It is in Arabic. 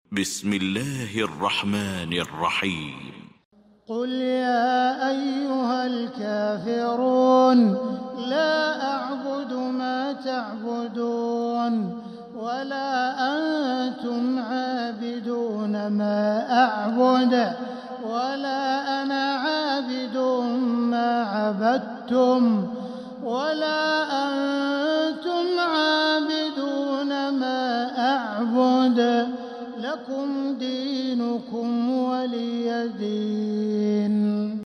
بسم الله الرحمن الرحيم. قل يا أيها الكافرون لا أعبد ما تعبدون ولا أنتم عابدون ما أعبد ولا أنا عابد ما عبدتم ولا أنتم عابدون ما أعبد لكم دينكم ولي دين.